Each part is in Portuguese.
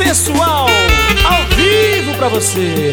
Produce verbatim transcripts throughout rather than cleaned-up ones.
sensual, ao vivo pra você.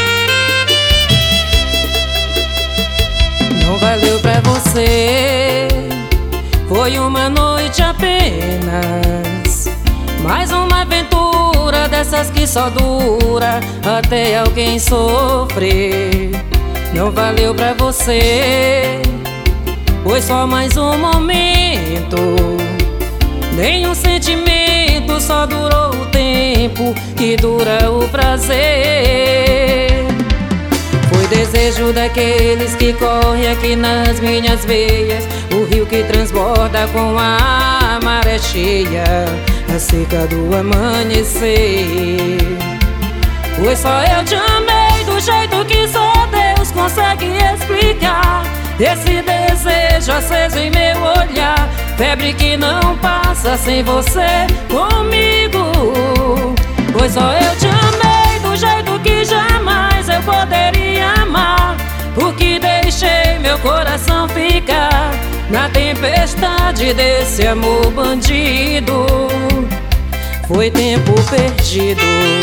Não valeu pra você, foi uma noite apenas, mais uma aventura dessas que só dura até alguém sofrer. Não valeu pra você, foi só mais um momento, nenhum sentimento, só durou o tempo que dura o prazer. Foi desejo daqueles que corre aqui nas minhas veias, o rio que transborda com a maré cheia, a seca do amanhecer. Foi só eu te amei do jeito que só Deus consegue explicar, esse desejo aceso em meu olhar, febre que não passa sem você comigo. Foi só eu te amei do jeito que jamais eu poderia amar, porque deixei meu coração ficar na tempestade desse amor bandido. Foi tempo perdido.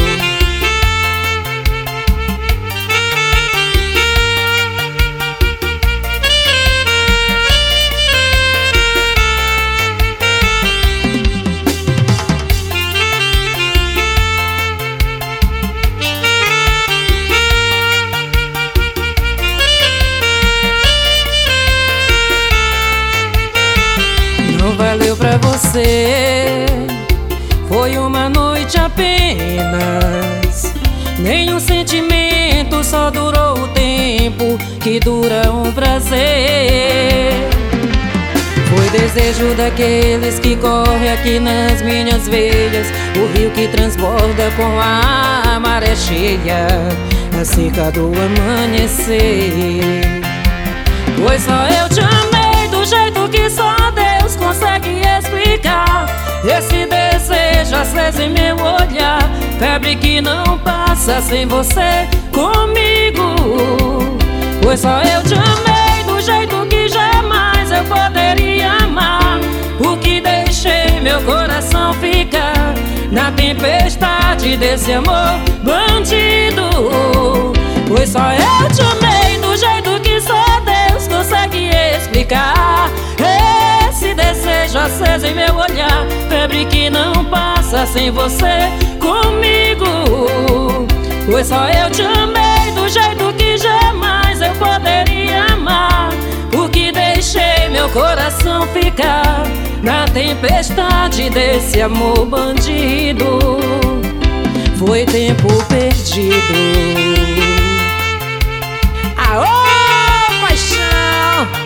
Não valeu pra você, foi uma noite apenas, nenhum sentimento, só durou o tempo que dura um prazer. Foi desejo daqueles que corre aqui nas minhas veias, o rio que transborda com a maré cheia, a seca do amanhecer. Foi só eu te amei do jeito que só Deus consegue explicar, esse desejo aceso em meu olhar, febre que não passa sem você comigo. Foi só eu te amei do jeito que jamais eu poderia amar, porque deixei meu coração ficar na tempestade desse amor bandido. Foi só eu te amei do jeito que só Deus consegue explicar, esse desejo aceso em meu olhar, febre que não passa sem você comigo. Foi só eu te amei do jeito que jamais eu poderia amar, porque deixei meu coração ficar na tempestade desse amor bandido. Foi tempo perdido. Aô, paixão!